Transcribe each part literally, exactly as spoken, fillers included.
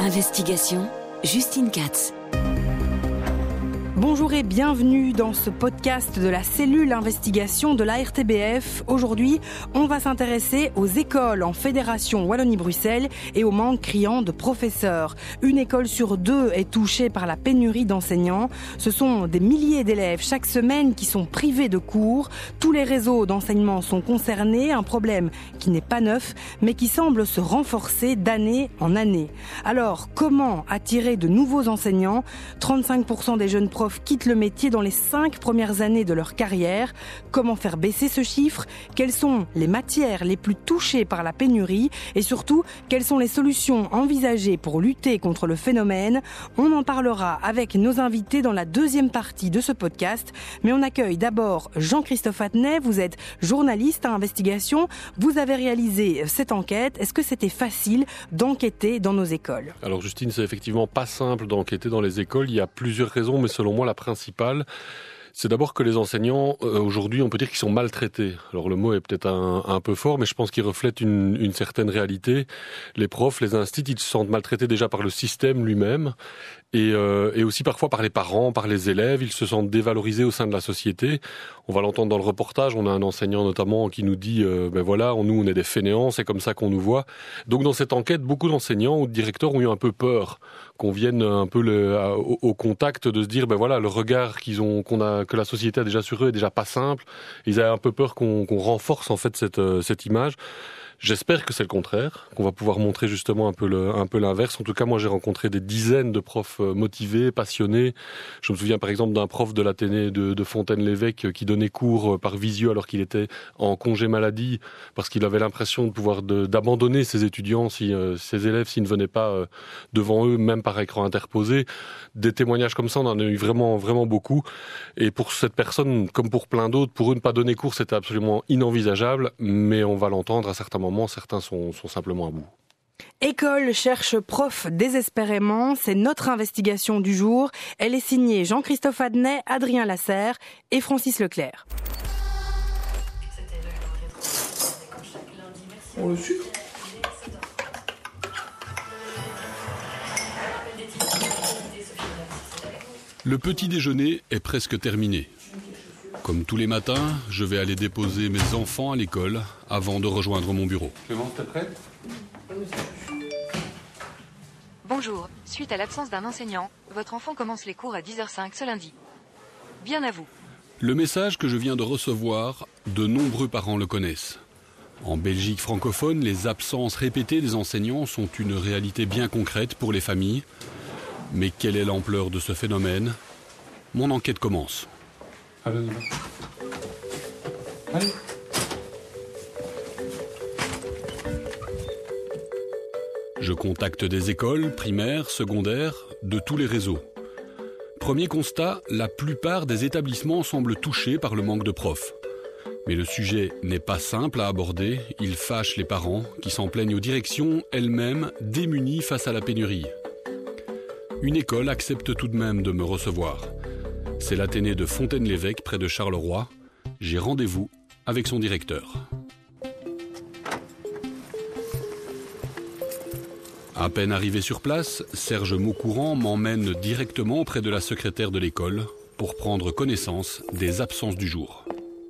Investigation, Justine Katz. Bonjour et bienvenue dans ce podcast de la cellule investigation de la R T B F. Aujourd'hui, on va s'intéresser aux écoles en Fédération Wallonie-Bruxelles et au manque criant de professeurs. Une école sur deux est touchée par la pénurie d'enseignants. Ce sont des milliers d'élèves chaque semaine qui sont privés de cours. Tous les réseaux d'enseignement sont concernés, un problème qui n'est pas neuf, mais qui semble se renforcer d'année en année. Alors, comment attirer de nouveaux enseignants ? trente-cinq pour cent des jeunes profs quittent le métier dans les cinq premières années de leur carrière. Comment faire baisser ce chiffre ? Quelles sont les matières les plus touchées par la pénurie ? Et surtout, quelles sont les solutions envisagées pour lutter contre le phénomène ? On en parlera avec nos invités dans la deuxième partie de ce podcast. Mais on accueille d'abord Jean-Christophe Adnet. Vous êtes journaliste à Investigation. Vous avez réalisé cette enquête. Est-ce que c'était facile d'enquêter dans nos écoles ? Alors Justine, c'est effectivement pas simple d'enquêter dans les écoles. Il y a plusieurs raisons, mais selon moi, la principale, c'est d'abord que les enseignants, euh, aujourd'hui, on peut dire qu'ils sont maltraités. Alors le mot est peut-être un, un peu fort, mais je pense qu'il reflète une, une certaine réalité. Les profs, les instituts, ils se sentent maltraités déjà par le système lui-même et, euh, et aussi parfois par les parents, par les élèves. Ils se sentent dévalorisés au sein de la société. On va l'entendre dans le reportage. On a un enseignant notamment qui nous dit euh, « ben voilà, nous on est des fainéants, c'est comme ça qu'on nous voit ». Donc dans cette enquête, beaucoup d'enseignants ou de directeurs ont eu un peu peur qu'on vienne un peu le, à, au, au contact de se dire ben voilà, le regard qu'ils ont, qu'on a, que la société a déjà sur eux est déjà pas simple. Ils avaient un peu peur qu'on, qu'on renforce en fait cette, euh, cette image. J'espère que c'est le contraire, qu'on va pouvoir montrer justement un peu, le, un peu l'inverse. En tout cas, moi, j'ai rencontré des dizaines de profs motivés, passionnés. Je me souviens par exemple d'un prof de l'Athénée de, de Fontaine-l'Évêque qui donnait cours par visio alors qu'il était en congé maladie parce qu'il avait l'impression de pouvoir de, d'abandonner ses étudiants, si, euh, ses élèves, s'ils ne venaient pas euh, devant eux, même par écran interposé. Des témoignages comme ça, on en a eu vraiment, vraiment beaucoup. Et pour cette personne, comme pour plein d'autres, pour eux, ne pas donner cours, c'était absolument inenvisageable, mais on va l'entendre à certains moments. Certains sont, sont simplement à bout. École cherche prof désespérément, c'est notre investigation du jour. Elle est signée Jean-Christophe Adnet, Adrien Lasserre et Francis Leclerc. On le sucre ? Le petit déjeuner est presque terminé. Comme tous les matins, je vais aller déposer mes enfants à l'école avant de rejoindre mon bureau. Clémence, t'es prête ? Bonjour, suite à l'absence d'un enseignant, votre enfant commence les cours à dix heures cinq ce lundi. Bien à vous. Le message que je viens de recevoir, de nombreux parents le connaissent. En Belgique francophone, les absences répétées des enseignants sont une réalité bien concrète pour les familles. Mais quelle est l'ampleur de ce phénomène ? Mon enquête commence. Allez, allez. Je contacte des écoles, primaires, secondaires, de tous les réseaux. Premier constat, la plupart des établissements semblent touchés par le manque de profs. Mais le sujet n'est pas simple à aborder, il fâche les parents qui s'en plaignent aux directions, elles-mêmes démunies face à la pénurie. Une école accepte tout de même de me recevoir. C'est l'Athénée de Fontaine-l'Évêque, près de Charleroi. J'ai rendez-vous avec son directeur. À peine arrivé sur place, Serge Maucourant m'emmène directement auprès de la secrétaire de l'école pour prendre connaissance des absences du jour.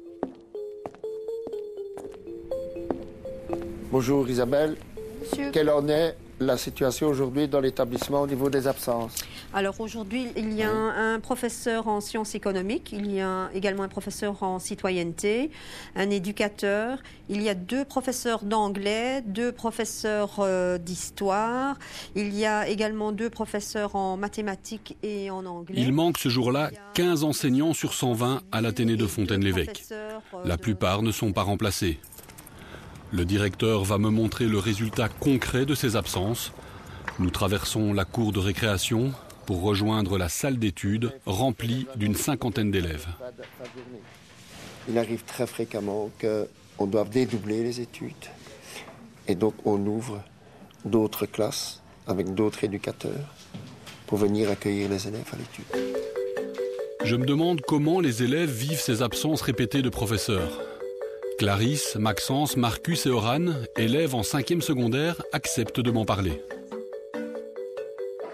Bonjour Isabelle. Monsieur. Quelle en est la situation aujourd'hui dans l'établissement au niveau des absences ? Alors aujourd'hui, il y a un, un professeur en sciences économiques, il y a également un professeur en citoyenneté, un éducateur, il y a deux professeurs d'anglais, deux professeurs euh, d'histoire, il y a également deux professeurs en mathématiques et en anglais. Il manque ce jour-là quinze enseignants sur cent vingt à l'Athénée de Fontaine-l'Évêque. La plupart ne sont pas remplacés. Le directeur va me montrer le résultat concret de ces absences. Nous traversons la cour de récréation pour rejoindre la salle d'études remplie d'une cinquantaine d'élèves. Il arrive très fréquemment qu'on doive dédoubler les études. Et donc on ouvre d'autres classes avec d'autres éducateurs pour venir accueillir les élèves à l'étude. Je me demande comment les élèves vivent ces absences répétées de professeurs. Clarisse, Maxence, Marcus et Oran, élèves en cinquième secondaire, acceptent de m'en parler.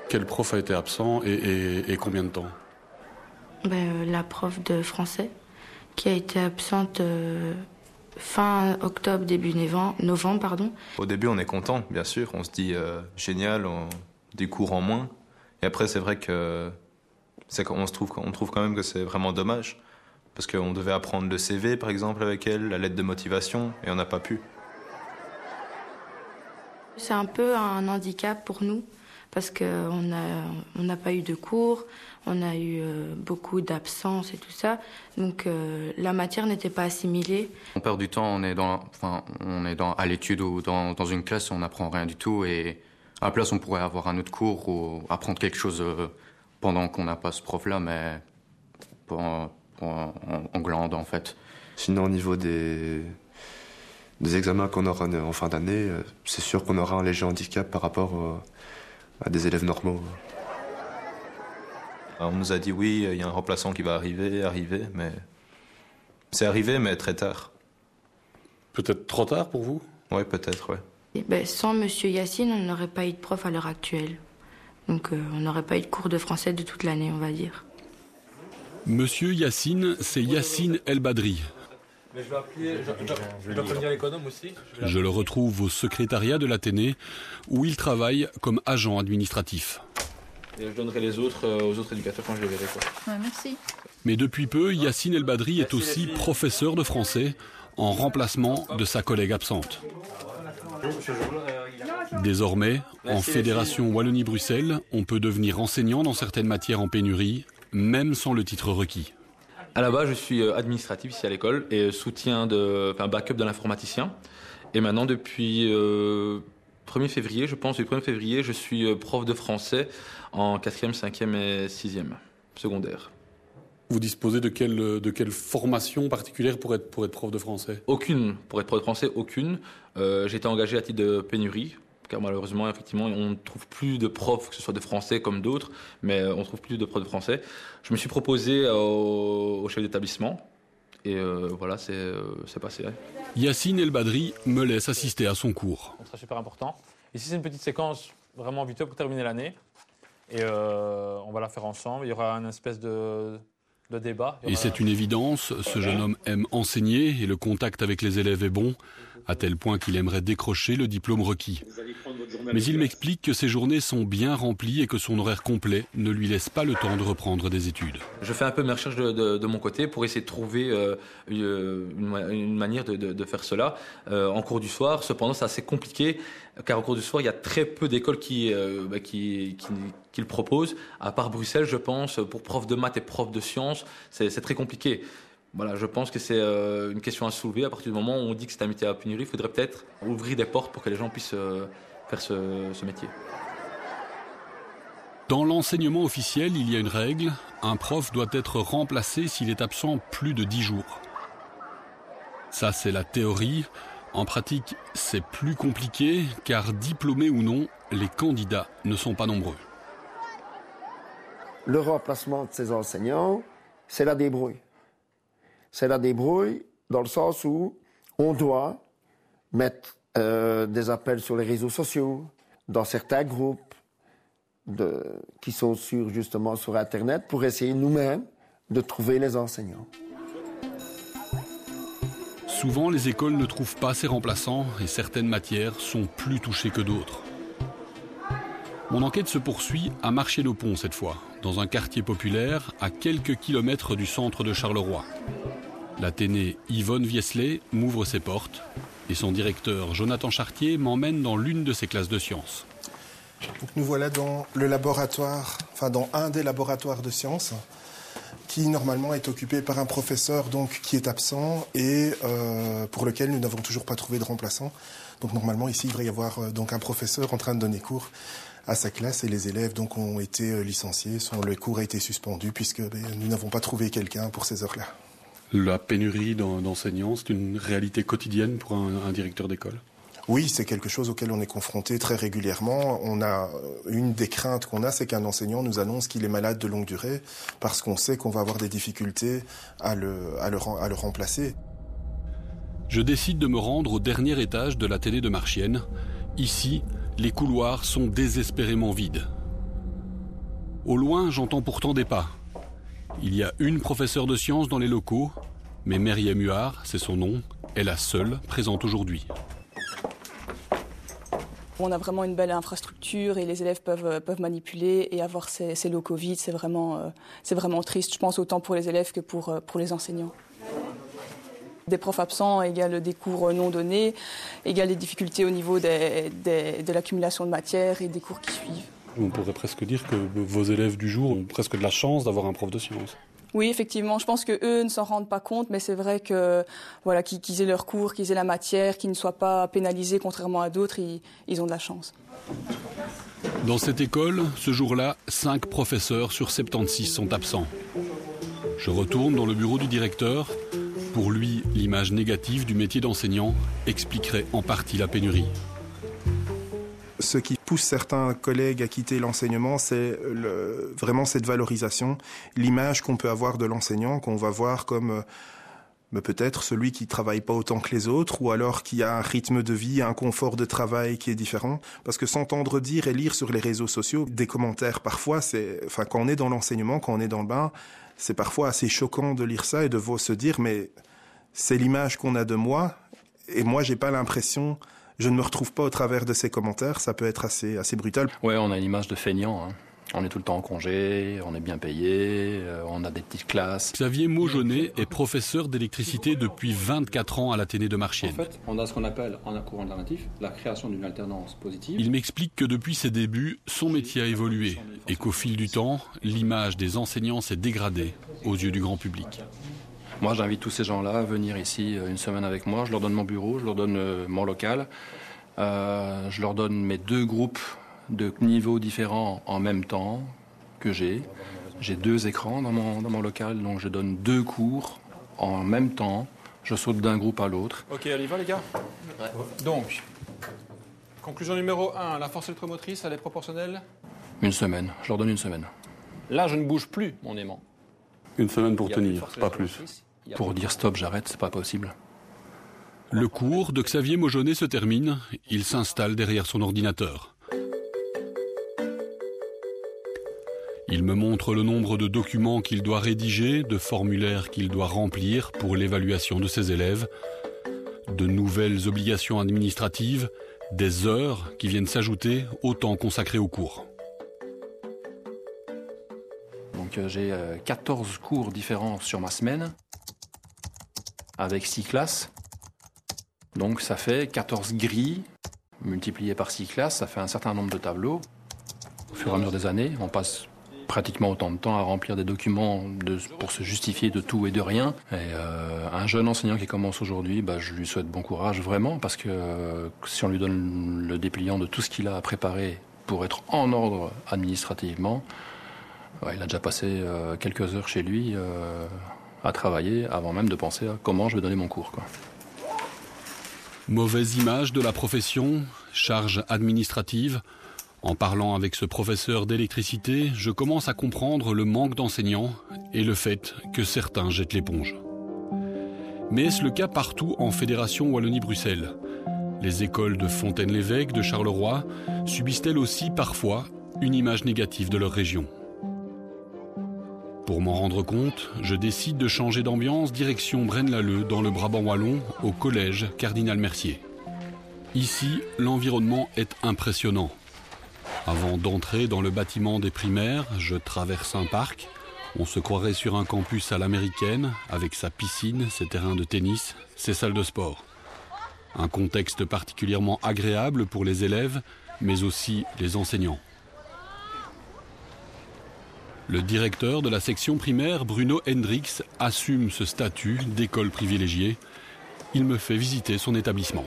Quel prof a été absent et, et, et combien de temps? ben, La prof de français qui a été absente euh, fin octobre, début novembre. Pardon. Au début, on est content, bien sûr. On se dit euh, génial, on, des cours en moins. Et après, c'est vrai que c'est qu'on se trouve, on trouve quand même que c'est vraiment dommage. Parce qu'on devait apprendre le C V, par exemple, avec elle, la lettre de motivation, et on n'a pas pu. C'est un peu un handicap pour nous, parce qu'on n'a on n'a pas eu de cours, on a eu euh, beaucoup d'absences et tout ça. Donc euh, la matière n'était pas assimilée. On perd du temps, on est, dans, enfin, on est dans, à l'étude ou dans, dans une classe, on n'apprend rien du tout. Et à la place, on pourrait avoir un autre cours ou apprendre quelque chose euh, pendant qu'on n'a pas ce prof-là, mais pour, pour, en, en glande, en fait. Sinon, au niveau des, des examens qu'on aura en fin d'année, c'est sûr qu'on aura un léger handicap par rapport euh, à des élèves normaux. On nous a dit oui, il y a un remplaçant qui va arriver, arriver, mais c'est arrivé, mais très tard. Peut-être trop tard pour vous? Oui, peut-être, oui. Et ben, sans Monsieur Yacine, on n'aurait pas eu de prof à l'heure actuelle. Donc euh, on n'aurait pas eu de cours de français de toute l'année, on va dire. Monsieur Yacine, c'est Yacine El Badri. Mais je vais appeler, je, je, je dois prévenir l'économe aussi. Je, je le retrouve au secrétariat de l'Athénée, où il travaille comme agent administratif. Et je donnerai les autres euh, aux autres éducateurs quand je les verrai. Quoi. Ouais, merci. Mais depuis peu, Yacine El Badri est aussi professeur de français, en remplacement de sa collègue absente. Désormais, en Fédération Wallonie-Bruxelles, on peut devenir enseignant dans certaines matières en pénurie, même sans le titre requis. À la base, je suis administratif ici à l'école et soutien de, enfin backup de l'informaticien. Et maintenant, depuis euh, premier février, je pense, depuis premier février, je suis prof de français en quatrième, cinquième et sixième secondaire. Vous disposez de quelle, de quelle formation particulière pour être, pour être prof de français? Aucune. Pour être prof de français, aucune. Euh, j'ai été engagé à titre de pénurie, car malheureusement, effectivement, on ne trouve plus de profs, que ce soit de français comme d'autres, mais on ne trouve plus de profs de français. Je me suis proposé au, au chef d'établissement, et euh, voilà, c'est, euh, c'est passé. Ouais. Yacine El Badri me laisse assister à son cours. Ça sera super important. Ici, c'est une petite séquence vraiment vite pour terminer l'année, et euh, on va la faire ensemble. Il y aura une espèce de... de débat. Et c'est une évidence, ce jeune homme aime enseigner et le contact avec les élèves est bon, à tel point qu'il aimerait décrocher le diplôme requis. Mais il m'explique que ses journées sont bien remplies et que son horaire complet ne lui laisse pas le temps de reprendre des études. Je fais un peu mes recherches de, de, de mon côté pour essayer de trouver euh, une, une manière de, de, de faire cela euh, en cours du soir. Cependant, c'est assez compliqué car en cours du soir, il y a très peu d'écoles qui, euh, bah, qui, qui, qui le proposent. À part Bruxelles, je pense, pour profs de maths et profs de sciences, c'est, c'est très compliqué. Voilà, je pense que c'est euh, une question à soulever. À partir du moment où on dit que c'est un métier à pénurie, il faudrait peut-être ouvrir des portes pour que les gens puissent euh, faire ce, ce métier. Dans l'enseignement officiel, il y a une règle. Un prof doit être remplacé s'il est absent plus de dix jours. Ça, c'est la théorie. En pratique, c'est plus compliqué, car diplômés ou non, les candidats ne sont pas nombreux. Le remplacement de ces enseignants, c'est la débrouille. C'est la débrouille dans le sens où on doit mettre euh, des appels sur les réseaux sociaux, dans certains groupes de, qui sont sur, justement sur Internet, pour essayer nous-mêmes de trouver les enseignants. Souvent, les écoles ne trouvent pas ces remplaçants et certaines matières sont plus touchées que d'autres. Mon enquête se poursuit à Marchienne-au-Pont cette fois, dans un quartier populaire à quelques kilomètres du centre de Charleroi. L'Athénée Yvonne Viesley m'ouvre ses portes et son directeur Jonathan Chartier m'emmène dans l'une de ses classes de sciences. Donc nous voilà dans le laboratoire, enfin dans un des laboratoires de sciences, qui normalement est occupé par un professeur donc, qui est absent et euh, pour lequel nous n'avons toujours pas trouvé de remplaçant. Donc normalement ici il devrait y avoir euh, donc, un professeur en train de donner cours à sa classe et les élèves donc, ont été euh, licenciés, son, le cours a été suspendu puisque ben, nous n'avons pas trouvé quelqu'un pour ces heures-là. La pénurie d'enseignants, c'est une réalité quotidienne pour un, un directeur d'école? Oui, c'est quelque chose auquel on est confronté très régulièrement. On a une des craintes qu'on a, c'est qu'un enseignant nous annonce qu'il est malade de longue durée parce qu'on sait qu'on va avoir des difficultés à le, à le, à le remplacer. Je décide de me rendre au dernier étage de l'Athénée de Marchienne. Ici, les couloirs sont désespérément vides. Au loin, j'entends pourtant des pas. Il y a une professeure de sciences dans les locaux, mais Myriam Huard, c'est son nom, est la seule présente aujourd'hui. On a vraiment une belle infrastructure et les élèves peuvent, peuvent manipuler et avoir ces, ces locaux vides, c'est vraiment, euh, c'est vraiment triste, je pense, autant pour les élèves que pour, pour les enseignants. Des profs absents égale des cours non donnés, égale des difficultés au niveau des, des, de l'accumulation de matière et des cours qui suivent. On pourrait presque dire que vos élèves du jour ont presque de la chance d'avoir un prof de sciences. Oui, effectivement, je pense qu'eux ne s'en rendent pas compte, mais c'est vrai que voilà, qu'ils, qu'ils aient leur cours, qu'ils aient la matière, qu'ils ne soient pas pénalisés contrairement à d'autres, ils, ils ont de la chance. Dans cette école, ce jour-là, cinq professeurs sur soixante-seize sont absents. Je retourne dans le bureau du directeur. Pour lui, l'image négative du métier d'enseignant expliquerait en partie la pénurie. Ce qui pousse certains collègues à quitter l'enseignement, c'est le, vraiment cette valorisation, l'image qu'on peut avoir de l'enseignant, qu'on va voir comme euh, peut-être celui qui travaille pas autant que les autres, ou alors qui a un rythme de vie, un confort de travail qui est différent. Parce que s'entendre dire et lire sur les réseaux sociaux des commentaires, parfois, c'est, enfin, quand on est dans l'enseignement, quand on est dans le bain, c'est parfois assez choquant de lire ça et de se dire, mais c'est l'image qu'on a de moi, et moi, j'ai pas l'impression... Je ne me retrouve pas au travers de ces commentaires, ça peut être assez, assez brutal. Ouais, on a une image de feignant. Hein. On est tout le temps en congé, on est bien payé, euh, on a des petites classes. Xavier Maujonnet est professeur d'électricité depuis vingt-quatre ans à l'Athénée de Marchienne. En fait, on a ce qu'on appelle en un courant alternatif la création d'une alternance positive. Il m'explique que depuis ses débuts, son métier a évolué et qu'au fil du temps, l'image des enseignants s'est dégradée aux yeux du grand public. Moi, j'invite tous ces gens-là à venir ici une semaine avec moi. Je leur donne mon bureau, je leur donne euh, mon local. Euh, je leur donne mes deux groupes de niveaux différents en même temps que j'ai. J'ai deux écrans dans mon, dans mon local, donc je donne deux cours en même temps. Je saute d'un groupe à l'autre. Ok, on y va les gars. Ouais. Donc, conclusion numéro un, la force électromotrice, elle est proportionnelle ? Une semaine, je leur donne une semaine. Là, je ne bouge plus mon aimant. Une semaine pour tenir, pas plus. Pour dire stop, j'arrête, c'est pas possible. Le cours de Xavier Maujonnet se termine, il s'installe derrière son ordinateur. Il me montre le nombre de documents qu'il doit rédiger, de formulaires qu'il doit remplir pour l'évaluation de ses élèves, de nouvelles obligations administratives, des heures qui viennent s'ajouter au temps consacré au cours. Donc euh, j'ai euh, quatorze cours différents sur ma semaine, avec six classes. Donc ça fait quatorze grilles, multipliées par six classes, ça fait un certain nombre de tableaux. Au fur et à mesure des années, on passe pratiquement autant de temps à remplir des documents de, pour se justifier de tout et de rien. Et euh, un jeune enseignant qui commence aujourd'hui, bah, je lui souhaite bon courage vraiment, parce que euh, si on lui donne le dépliant de tout ce qu'il a à préparer pour être en ordre administrativement, ouais, il a déjà passé euh, quelques heures chez lui euh, à travailler avant même de penser à comment je vais donner mon cours, quoi. Mauvaise image de la profession, charge administrative. En parlant avec ce professeur d'électricité, je commence à comprendre le manque d'enseignants et le fait que certains jettent l'éponge. Mais est-ce le cas partout en Fédération Wallonie-Bruxelles ? Les écoles de Fontaine-l'Évêque, de Charleroi, subissent-elles aussi parfois une image négative de leur région ? Pour m'en rendre compte, je décide de changer d'ambiance direction Braine-l'Alleud dans le Brabant wallon au collège Cardinal Mercier. Ici, l'environnement est impressionnant. Avant d'entrer dans le bâtiment des primaires, je traverse un parc. On se croirait sur un campus à l'américaine, avec sa piscine, ses terrains de tennis, ses salles de sport. Un contexte particulièrement agréable pour les élèves, mais aussi les enseignants. Le directeur de la section primaire, Bruno Hendricks, assume ce statut d'école privilégiée. Il me fait visiter son établissement.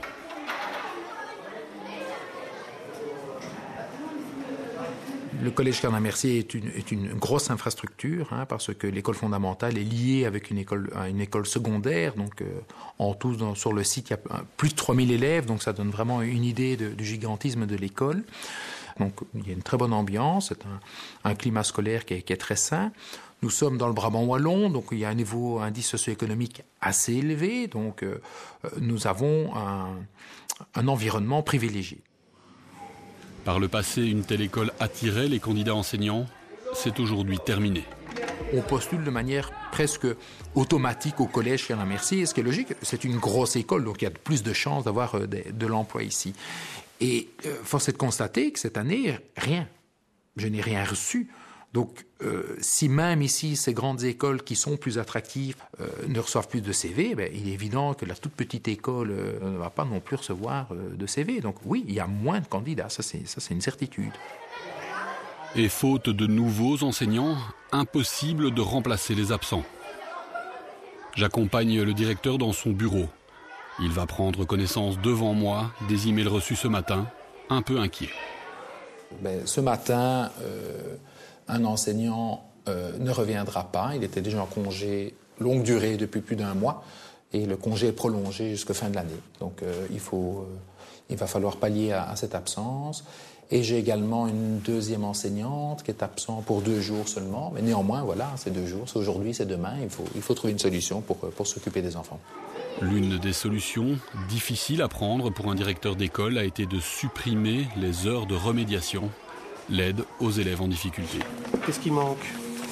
Le collège Cardinal Mercier est une, est une grosse infrastructure, hein, parce que l'école fondamentale est liée avec une école, une école secondaire. Donc, euh, en tout, dans, sur le site, il y a plus de trois mille élèves, donc ça donne vraiment une idée de, du gigantisme de l'école. Donc, il y a une très bonne ambiance, c'est un, un climat scolaire qui est, qui est très sain. Nous sommes dans le Brabant wallon, donc il y a un niveau indice socio-économique assez élevé, donc euh, nous avons un, un environnement privilégié. Par le passé, une telle école attirait les candidats enseignants. c'est aujourd'hui terminé. On postule de manière presque automatique au collège Canet-Mercier. Et ce qui est logique, c'est une grosse école, donc il y a plus de chances d'avoir de, de l'emploi ici. Et euh, force est de constater que cette année, rien. Je n'ai rien reçu. Donc, euh, si même ici, ces grandes écoles qui sont plus attractives euh, ne reçoivent plus de C V, ben, il est évident que la toute petite école euh, ne va pas non plus recevoir euh, de C V. Donc oui, il y a moins de candidats, ça c'est, ça, c'est une certitude. Et faute de nouveaux enseignants, impossible de remplacer les absents. J'accompagne le directeur dans son bureau. Il va prendre connaissance devant moi des emails reçus ce matin, un peu inquiet. Ben, ce matin... Euh Un enseignant euh, ne reviendra pas. Il était déjà en congé longue durée depuis plus d'un mois et le congé est prolongé jusqu'à fin de l'année. Donc euh, il, faut, euh, il va falloir pallier à, à cette absence. Et j'ai également une deuxième enseignante qui est absente pour deux jours seulement. Mais néanmoins, voilà, c'est deux jours, c'est aujourd'hui, c'est demain. Il faut, il faut trouver une solution pour, pour s'occuper des enfants. L'une des solutions difficiles à prendre pour un directeur d'école a été de supprimer les heures de remédiation, l'aide aux élèves en difficulté. Qu'est-ce qui manque?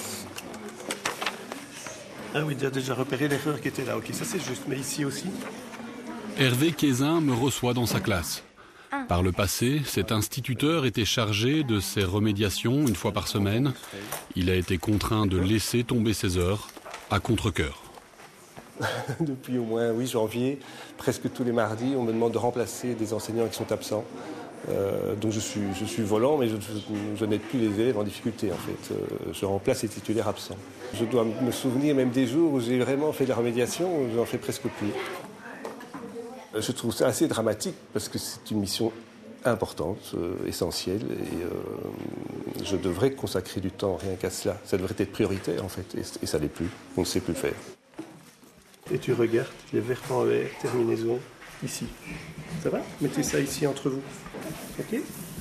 Ah oui, tu as déjà repéré l'erreur qui était là. Ok, ça c'est juste, mais ici aussi. Hervé Kézin me reçoit dans sa classe. Par le passé, cet instituteur était chargé de ses remédiations une fois par semaine. Il a été contraint de laisser tomber ses heures à contre-cœur. Depuis au moins oui, janvier, presque tous les mardis, on me demande de remplacer des enseignants qui sont absents. Euh, donc je suis, je suis volant, mais je, je, je n'aide plus les élèves en difficulté en fait. Euh, je remplace les titulaires absents. Je dois me souvenir même des jours où j'ai vraiment fait de la remédiation, je n'en fais presque plus. Je trouve ça assez dramatique parce que c'est une mission importante, euh, essentielle, et euh, je devrais consacrer du temps rien qu'à cela. Ça devrait être prioritaire en fait, et, et ça n'est plus. On ne sait plus le faire. Et tu regardes les verbes en l'air, terminaison, ici. Ça va? Mettez ça ici entre vous. Ok?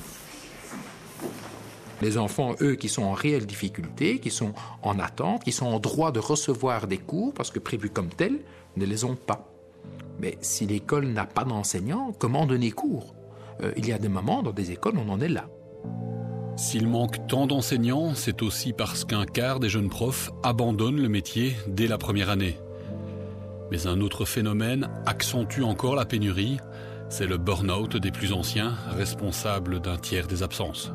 Les enfants, eux, qui sont en réelle difficulté, qui sont en attente, qui sont en droit de recevoir des cours, parce que prévus comme tels, ne les ont pas. Mais si l'école n'a pas d'enseignants, comment donner cours? euh, Il y a des moments, dans des écoles, on en est là. S'il manque tant d'enseignants, c'est aussi parce qu'un quart des jeunes profs abandonnent le métier dès la première année. Mais un autre phénomène accentue encore la pénurie, c'est le burn-out des plus anciens, responsable d'un tiers des absences.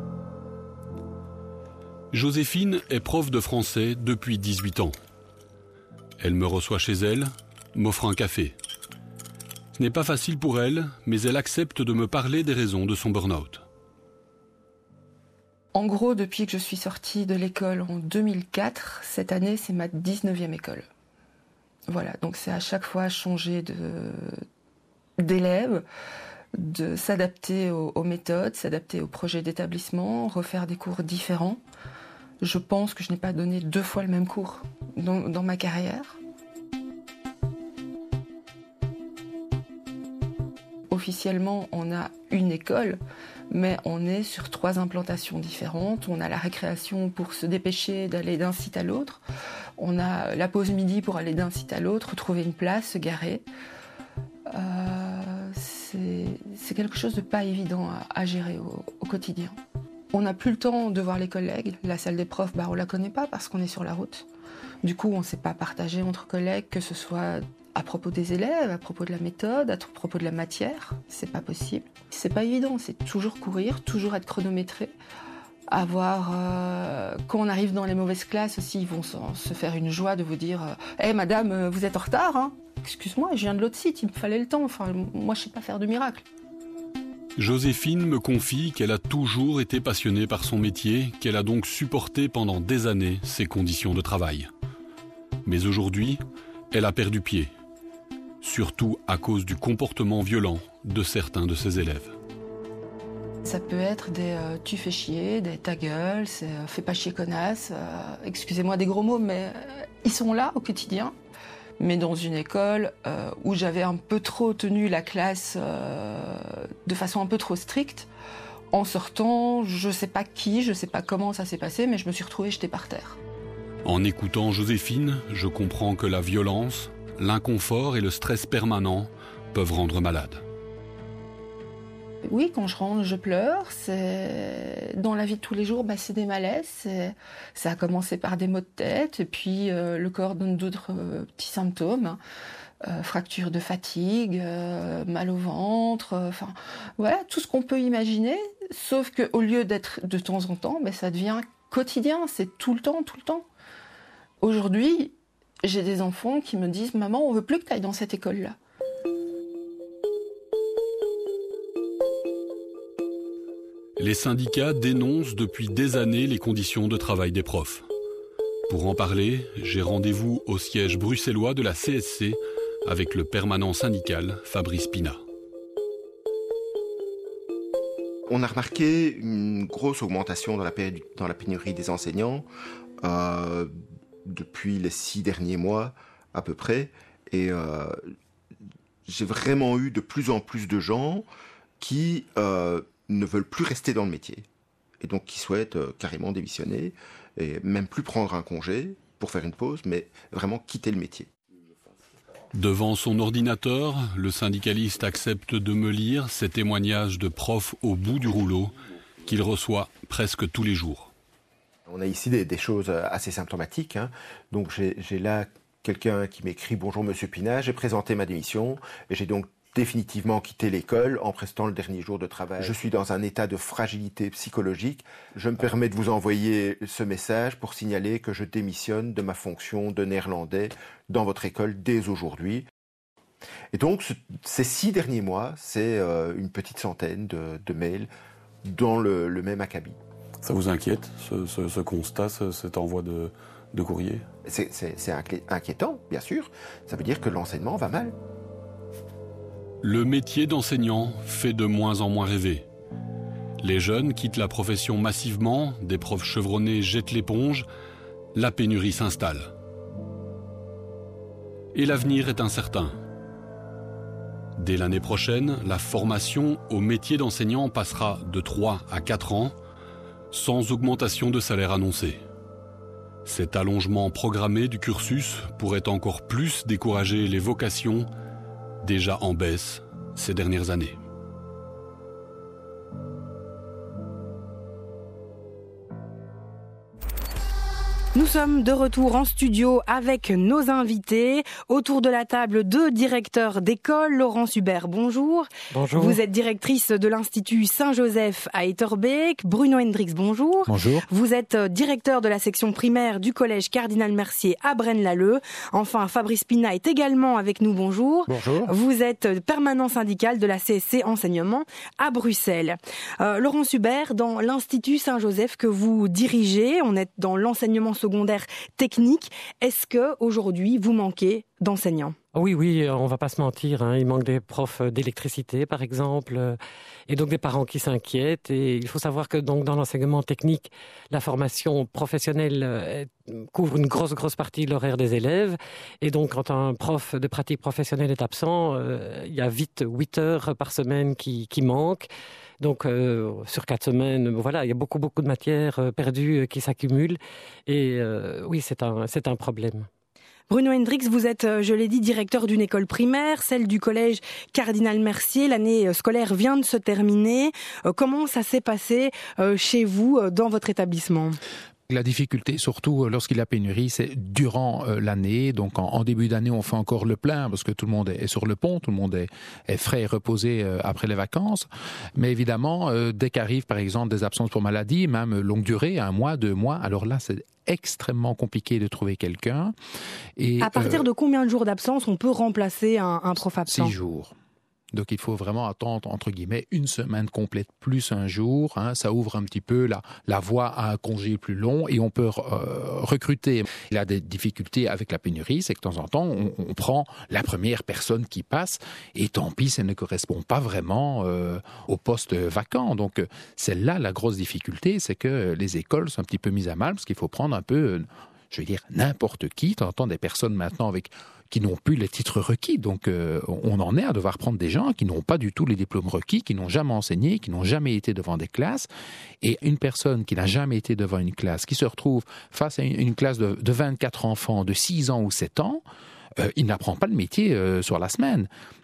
Joséphine est prof de français depuis dix-huit ans. Elle me reçoit chez elle, m'offre un café. Ce n'est pas facile pour elle, mais elle accepte de me parler des raisons de son burn-out. En gros, depuis que je suis sortie de l'école en deux mille quatre, cette année, c'est ma dix-neuvième école. Voilà, donc c'est à chaque fois changer de, d'élèves, de s'adapter aux, aux méthodes, s'adapter aux projets d'établissement, refaire des cours différents. Je pense que je n'ai pas donné deux fois le même cours dans, dans ma carrière. Officiellement, on a une école, mais on est sur trois implantations différentes. On a la récréation pour se dépêcher d'aller d'un site à l'autre. On a la pause midi pour aller d'un site à l'autre, trouver une place, se garer. Euh, c'est, c'est quelque chose de pas évident à, à gérer au, au quotidien. On n'a plus le temps de voir les collègues. La salle des profs, bah, on la connaît pas parce qu'on est sur la route. Du coup, on ne sait pas partager entre collègues, que ce soit à propos des élèves, à propos de la méthode, à propos de la matière. C'est pas possible. C'est pas évident. C'est toujours courir, toujours être chronométré. Avoir, euh, quand on arrive dans les mauvaises classes aussi, ils vont se faire une joie de vous dire « Hé, hey, madame, vous êtes en retard, hein ? Excuse-moi, je viens de l'autre site, il me fallait le temps. Enfin, moi, je sais pas faire de miracle. » Joséphine me confie qu'elle a toujours été passionnée par son métier, qu'elle a donc supporté pendant des années ses conditions de travail. Mais aujourd'hui, elle a perdu pied, surtout à cause du comportement violent de certains de ses élèves. Ça peut être des euh, tu fais chier, des ta gueule, c'est euh, fais pas chier connasse, euh, excusez-moi des gros mots, mais euh, ils sont là au quotidien. Mais dans une école euh, où j'avais un peu trop tenu la classe euh, de façon un peu trop stricte, en sortant, je sais pas qui, je sais pas comment ça s'est passé, mais je me suis retrouvée jetée par terre. En écoutant Joséphine, je comprends que la violence, l'inconfort et le stress permanent peuvent rendre malade. Oui, quand je rentre, je pleure. C'est... Dans la vie de tous les jours, bah, c'est des malaises. C'est... Ça a commencé par des maux de tête, et puis euh, le corps donne d'autres euh, petits symptômes. Euh, fracture de fatigue, euh, mal au ventre, enfin euh, voilà, tout ce qu'on peut imaginer, sauf qu'au lieu d'être de temps en temps, bah, ça devient quotidien, c'est tout le temps, tout le temps. Aujourd'hui, j'ai des enfants qui me disent « Maman, on veut plus que tu ailles dans cette école-là ». Les syndicats dénoncent depuis des années les conditions de travail des profs. Pour en parler, j'ai rendez-vous au siège bruxellois de la C S C avec le permanent syndical Fabrice Pina. On a remarqué une grosse augmentation dans la, péri- dans la pénurie des enseignants euh, depuis les six derniers mois à peu près. Et euh, j'ai vraiment eu de plus en plus de gens qui euh, ne veulent plus rester dans le métier. Et donc qui souhaitent euh, carrément démissionner et même plus prendre un congé pour faire une pause, mais vraiment quitter le métier. Devant son ordinateur, le syndicaliste accepte de me lire ces témoignages de profs au bout du rouleau qu'il reçoit presque tous les jours. On a ici des, des choses assez symptomatiques. Hein. Donc j'ai, j'ai là quelqu'un qui m'écrit « Bonjour Monsieur Pina, j'ai présenté ma démission et j'ai donc définitivement quitté l'école en prestant le dernier jour de travail. Je suis dans un état de fragilité psychologique. Je me permets de vous envoyer ce message pour signaler que je démissionne de ma fonction de néerlandais dans votre école dès aujourd'hui. » Et donc, ce, ces six derniers mois, c'est euh, une petite centaine de, de mails dans le, le même acabit. Ça vous inquiète, ce, ce, ce constat, ce, cet envoi de, de courrier ? C'est, c'est, c'est inquiétant, bien sûr. Ça veut dire que l'enseignement va mal. Le métier d'enseignant fait de moins en moins rêver. Les jeunes quittent la profession massivement, des profs chevronnés jettent l'éponge, la pénurie s'installe. Et l'avenir est incertain. Dès l'année prochaine, la formation au métier d'enseignant passera de trois à quatre ans, sans augmentation de salaire annoncée. Cet allongement programmé du cursus pourrait encore plus décourager les vocations déjà en baisse ces dernières années. Nous sommes de retour en studio avec nos invités. Autour de la table, deux directeurs d'école. Laurence Hubert, bonjour. Bonjour. Vous êtes directrice de l'Institut Saint-Joseph à Etterbeek. Bruno Hendricks, bonjour. Bonjour. Vous êtes directeur de la section primaire du collège Cardinal Mercier à Braine-l'Alleud. Enfin, Fabrice Pina est également avec nous, bonjour. Bonjour. Vous êtes permanent syndical de la C S C Enseignement à Bruxelles. Euh, Laurence Hubert, dans l'Institut Saint-Joseph que vous dirigez, on est dans l'enseignement secondaire technique. Est-ce que aujourd'hui vous manquez d'enseignants ? Oui, oui, on va pas se mentir, hein. Il manque des profs d'électricité, par exemple, et donc des parents qui s'inquiètent. Et il faut savoir que donc dans l'enseignement technique, la formation professionnelle couvre une grosse, grosse partie de l'horaire des élèves. Et donc, quand un prof de pratique professionnelle est absent, euh, il y a vite huit heures par semaine qui, qui manquent. Donc, euh, sur quatre semaines, voilà, il y a beaucoup, beaucoup de matières euh, perdues qui s'accumulent. Et euh, oui, c'est un, c'est un problème. Bruno Hendricks, vous êtes, je l'ai dit, directeur d'une école primaire, celle du collège Cardinal Mercier. L'année scolaire vient de se terminer. Comment ça s'est passé chez vous, dans votre établissement ? La difficulté, surtout lorsqu'il y a pénurie, c'est durant euh, l'année. Donc, en, en début d'année, on fait encore le plein parce que tout le monde est, est sur le pont, tout le monde est, est frais et reposé euh, après les vacances. Mais évidemment, euh, dès qu'arrivent, par exemple, des absences pour maladie, même longue durée, un mois, deux mois, alors là, c'est extrêmement compliqué de trouver quelqu'un. Et à partir euh, de combien de jours d'absence on peut remplacer un, un prof absent ? Six jours. Donc il faut vraiment attendre, entre guillemets, une semaine complète plus un jour. Hein, ça ouvre un petit peu la, la voie à un congé plus long et on peut euh, recruter. Il y a des difficultés avec la pénurie, c'est que de temps en temps, on, on prend la première personne qui passe et tant pis, ça ne correspond pas vraiment euh, au poste vacant. Donc c'est là la grosse difficulté, c'est que les écoles sont un petit peu mises à mal parce qu'il faut prendre un peu, je veux dire, n'importe qui. Tu entends des personnes maintenant avec... qui n'ont plus les titres requis. Donc, euh, on en est à devoir prendre des gens qui n'ont pas du tout les diplômes requis, qui n'ont jamais enseigné, qui n'ont jamais été devant des classes. Et une personne qui n'a jamais été devant une classe, qui se retrouve face à une, une classe de, de vingt-quatre enfants de six ans ou sept ans, euh, il n'apprend pas le métier euh, sur la semaine.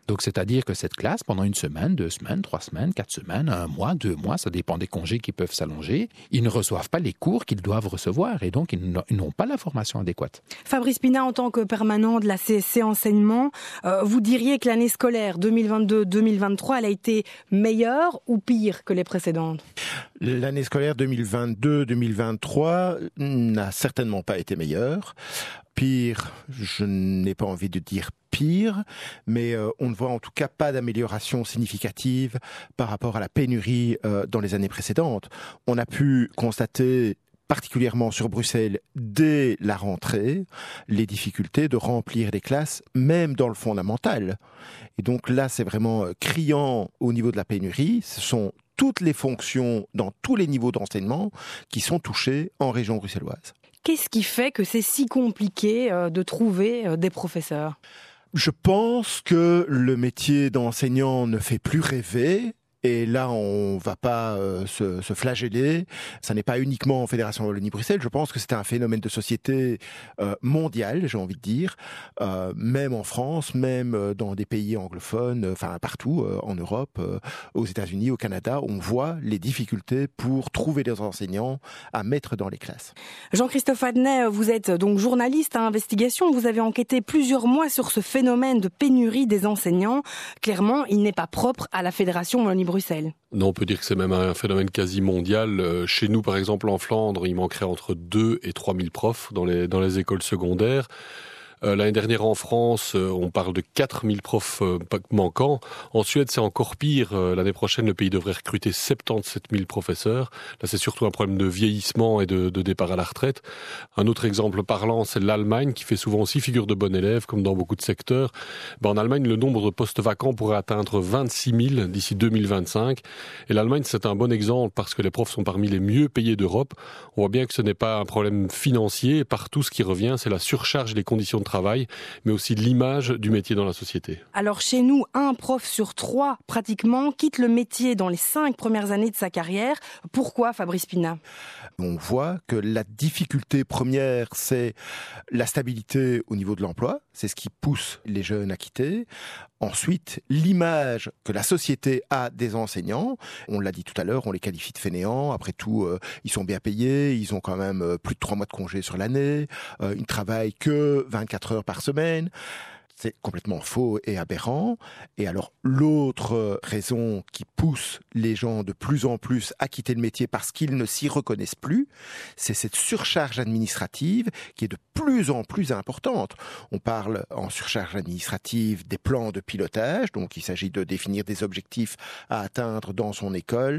Donc, c'est-à-dire que cette classe, pendant une semaine, deux semaines, trois semaines, quatre semaines, un mois, deux mois, ça dépend des congés qui peuvent s'allonger, ils ne reçoivent pas les cours qu'ils doivent recevoir et donc ils n'ont pas la formation adéquate. Fabrice Pinat, en tant que permanent de la C S C Enseignement, euh, vous diriez que l'année scolaire deux mille vingt-deux deux mille vingt-trois, elle a été meilleure ou pire que les précédentes ? L'année scolaire deux mille vingt-deux deux mille vingt-trois n'a certainement pas été meilleure. Pire, je n'ai pas envie de dire pire, mais euh, on ne voit en tout cas pas d'amélioration significative par rapport à la pénurie euh, dans les années précédentes. On a pu constater, particulièrement sur Bruxelles, dès la rentrée, les difficultés de remplir les classes, même dans le fondamental. Et donc là, c'est vraiment criant au niveau de la pénurie. Ce sont toutes les fonctions dans tous les niveaux d'enseignement qui sont touchées en région bruxelloise. Qu'est-ce qui fait que c'est si compliqué euh, de trouver euh, des professeurs ? Je pense que le métier d'enseignant ne fait plus rêver. Et là, on va pas euh, se, se flageller. Ça n'est pas uniquement en Fédération Wallonie-Bruxelles. Je pense que c'est un phénomène de société euh, mondial, j'ai envie de dire, euh, même en France, même euh, dans des pays anglophones, enfin euh, partout euh, en Europe, euh, aux États-Unis, au Canada, on voit les difficultés pour trouver des enseignants à mettre dans les classes. Jean-Christophe Adnet, vous êtes donc journaliste à Investigation. Vous avez enquêté plusieurs mois sur ce phénomène de pénurie des enseignants. Clairement, il n'est pas propre à la Fédération Wallonie-Bruxelles. Bruxelles. Non, on peut dire que c'est même un phénomène quasi mondial. Chez nous, par exemple, en Flandre, il manquerait entre deux et trois mille profs dans les, dans les écoles secondaires. Euh, l'année dernière en France, euh, on parle de quatre mille profs euh, manquants. En Suède, c'est encore pire. Euh, l'année prochaine, le pays devrait recruter soixante-dix-sept mille professeurs. Là, c'est surtout un problème de vieillissement et de, de départ à la retraite. Un autre exemple parlant, c'est l'Allemagne, qui fait souvent aussi figure de bon élève, comme dans beaucoup de secteurs. Ben, en Allemagne, le nombre de postes vacants pourrait atteindre vingt-six mille d'ici deux mille vingt-cinq. Et l'Allemagne, c'est un bon exemple parce que les profs sont parmi les mieux payés d'Europe. On voit bien que ce n'est pas un problème financier. Partout, ce qui revient, c'est la surcharge des conditions de travail, mais aussi l'image du métier dans la société. Alors chez nous, un prof sur trois, pratiquement, quitte le métier dans les cinq premières années de sa carrière. Pourquoi, Fabrice Pinat ? On voit que la difficulté première, c'est la stabilité au niveau de l'emploi. C'est ce qui pousse les jeunes à quitter. Ensuite, l'image que la société a des enseignants. On l'a dit tout à l'heure, on les qualifie de fainéants. Après tout, euh, ils sont bien payés, ils ont quand même euh, plus de trois mois de congé sur l'année. Euh, ils ne travaillent que vingt-quatre heures par semaine. C'est complètement faux et aberrant. Et alors, l'autre raison qui pousse les gens de plus en plus à quitter le métier parce qu'ils ne s'y reconnaissent plus, c'est cette surcharge administrative qui est de plus en plus importante. On parle en surcharge administrative des plans de pilotage, donc il s'agit de définir des objectifs à atteindre dans son école.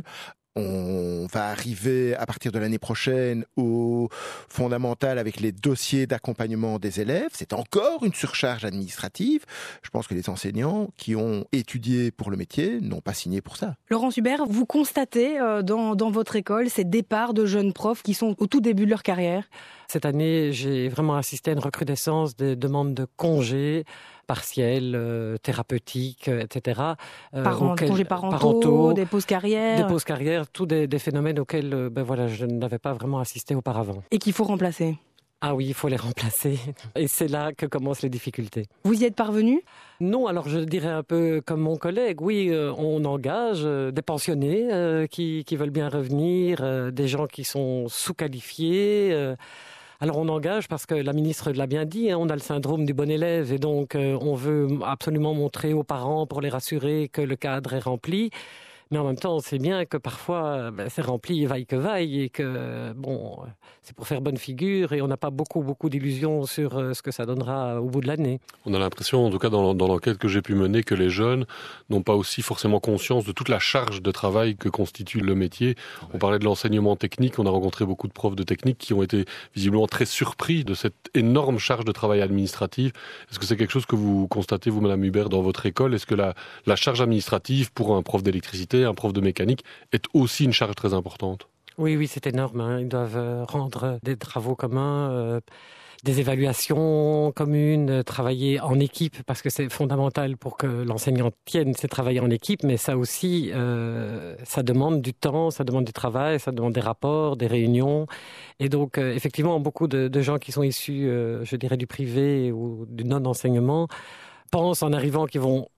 On va arriver à partir de l'année prochaine au fondamental avec les dossiers d'accompagnement des élèves. C'est encore une surcharge administrative. Je pense que les enseignants qui ont étudié pour le métier n'ont pas signé pour ça. Laurence Hubert, vous constatez dans, dans votre école ces départs de jeunes profs qui sont au tout début de leur carrière ? Cette année, j'ai vraiment assisté à une recrudescence des demandes de congés partiels, euh, thérapeutiques, et cetera. Euh, Parent, auxquels, congés parentaux, parentaux, des pauses carrières. Des pauses carrières, tous des, des phénomènes auxquels euh, ben voilà, je n'avais pas vraiment assisté auparavant. Et qu'il faut remplacer. Ah oui, il faut les remplacer. Et c'est là que commencent les difficultés. Vous y êtes parvenu ? Non, alors je dirais un peu comme mon collègue. Oui, euh, on engage euh, des pensionnés euh, qui, qui veulent bien revenir, euh, des gens qui sont sous-qualifiés. Euh, Alors on engage parce que la ministre l'a bien dit, hein, on a le syndrome du bon élève et donc euh, on veut absolument montrer aux parents pour les rassurer que le cadre est rempli. Mais en même temps, on sait bien que parfois, ben, c'est rempli vaille que vaille et que, bon, c'est pour faire bonne figure et on n'a pas beaucoup, beaucoup d'illusions sur euh, ce que ça donnera au bout de l'année. On a l'impression, en tout cas dans, dans l'enquête que j'ai pu mener, que les jeunes n'ont pas aussi forcément conscience de toute la charge de travail que constitue le métier. On parlait de l'enseignement technique, on a rencontré beaucoup de profs de technique qui ont été visiblement très surpris de cette énorme charge de travail administrative. Est-ce que c'est quelque chose que vous constatez, vous, Madame Hubert, dans votre école ? Est-ce que la, la charge administrative pour un prof d'électricité, un prof de mécanique, est aussi une charge très importante? Oui, oui, c'est énorme. Hein. Ils doivent rendre des travaux communs, euh, des évaluations communes, travailler en équipe, parce que c'est fondamental pour que l'enseignant tienne, c'est travailler en équipe, mais ça aussi, euh, ça demande du temps, ça demande du travail, ça demande des rapports, des réunions. Et donc, euh, effectivement, beaucoup de, de gens qui sont issus, euh, je dirais, du privé ou du non-enseignement, pensent en arrivant qu'ils vont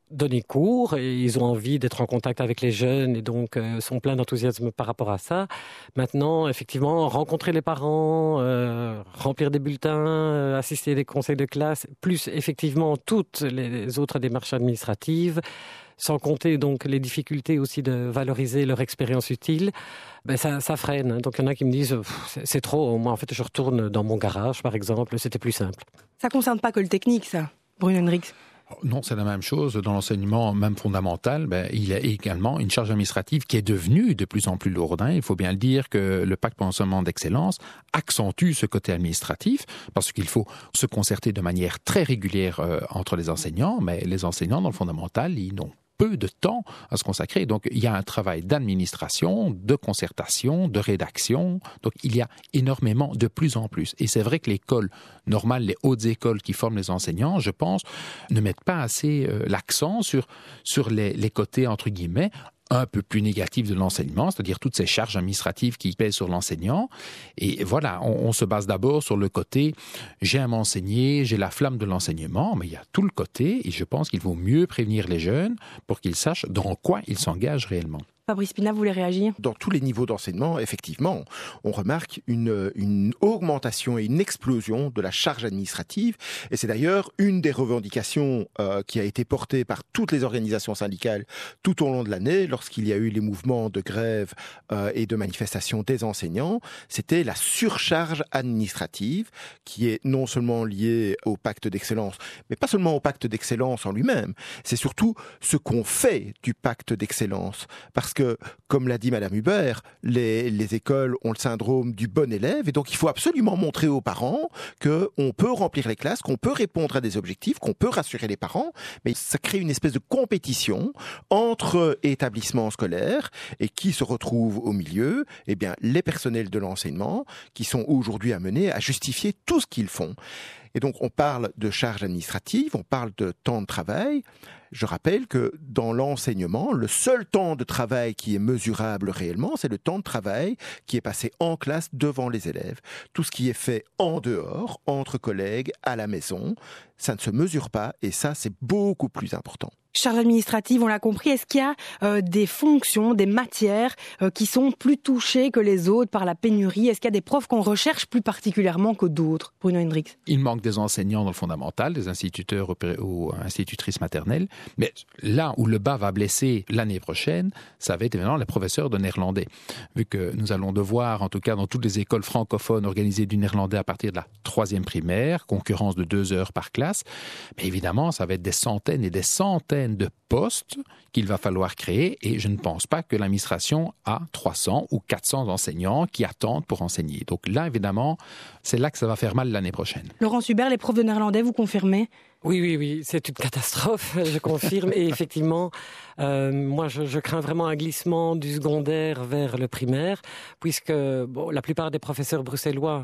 donner cours et ils ont envie d'être en contact avec les jeunes et donc euh, sont pleins d'enthousiasme par rapport à ça. Maintenant, effectivement, rencontrer les parents, euh, remplir des bulletins, euh, assister à des conseils de classe, plus effectivement toutes les autres démarches administratives, sans compter donc les difficultés aussi de valoriser leur expérience utile, ben ça, ça freine. Donc il y en a qui me disent c'est, c'est trop, moi en fait je retourne dans mon garage par exemple, c'était plus simple. Ça ne concerne pas que le technique ça, Bruno Hendricks. Non, c'est la même chose. Dans l'enseignement même fondamental, ben, il y a également une charge administrative qui est devenue de plus en plus lourde. Hein. Il faut bien le dire que le pacte pour l'enseignement d'excellence accentue ce côté administratif parce qu'il faut se concerter de manière très régulière euh, entre les enseignants, mais les enseignants dans le fondamental, ils n'ont peu de temps à se consacrer. Donc, il y a un travail d'administration, de concertation, de rédaction. Donc, il y a énormément, de plus en plus. Et c'est vrai que l'école normale, les hautes écoles qui forment les enseignants, je pense, ne mettent pas assez euh, l'accent sur, sur les, les côtés, entre guillemets, un peu plus négatif de l'enseignement, c'est-à-dire toutes ces charges administratives qui pèsent sur l'enseignant. Et voilà, on, on se base d'abord sur le côté « j'aime enseigner, j'ai la flamme de l'enseignement », mais il y a tout le côté, et je pense qu'il vaut mieux prévenir les jeunes pour qu'ils sachent dans quoi ils s'engagent réellement. Fabrice Pinat, vous voulez réagir ? Dans tous les niveaux d'enseignement, effectivement, on remarque une, une augmentation et une explosion de la charge administrative. Et c'est d'ailleurs une des revendications euh, qui a été portée par toutes les organisations syndicales tout au long de l'année, lorsqu'il y a eu les mouvements de grève euh, et de manifestation des enseignants. C'était la surcharge administrative qui est non seulement liée au pacte d'excellence, mais pas seulement au pacte d'excellence en lui-même. C'est surtout ce qu'on fait du pacte d'excellence. Parce que, comme l'a dit Madame Hubert, les, les écoles ont le syndrome du bon élève et donc il faut absolument montrer aux parents qu'on peut remplir les classes, qu'on peut répondre à des objectifs, qu'on peut rassurer les parents, mais ça crée une espèce de compétition entre établissements scolaires et qui se retrouve au milieu, eh bien, les personnels de l'enseignement qui sont aujourd'hui amenés à justifier tout ce qu'ils font. Et donc, on parle de charge administrative, on parle de temps de travail. Je rappelle que dans l'enseignement, le seul temps de travail qui est mesurable réellement, c'est le temps de travail qui est passé en classe devant les élèves. Tout ce qui est fait en dehors, entre collègues, à la maison, ça ne se mesure pas et ça, c'est beaucoup plus important. Charge administrative, on l'a compris, est-ce qu'il y a euh, des fonctions, des matières euh, qui sont plus touchées que les autres par la pénurie ? Est-ce qu'il y a des profs qu'on recherche plus particulièrement que d'autres ? Bruno Hendricks. Il manque des enseignants dans le fondamental, des instituteurs ou institutrices maternelles, mais là où le bas va blesser l'année prochaine, ça va être évidemment les professeurs de néerlandais. Vu que nous allons devoir, en tout cas dans toutes les écoles francophones, organiser du néerlandais à partir de la troisième primaire, concurrence de deux heures par classe, mais évidemment, ça va être des centaines et des centaines de postes qu'il va falloir créer et je ne pense pas que l'administration a trois cents ou quatre cents enseignants qui attendent pour enseigner. Donc là, évidemment, c'est là que ça va faire mal l'année prochaine. Laurence Hubert, les profs de néerlandais, vous confirmez ? Oui, oui, oui, c'est une catastrophe, je confirme. Et effectivement, euh, moi, je, je crains vraiment un glissement du secondaire vers le primaire, puisque bon, la plupart des professeurs bruxellois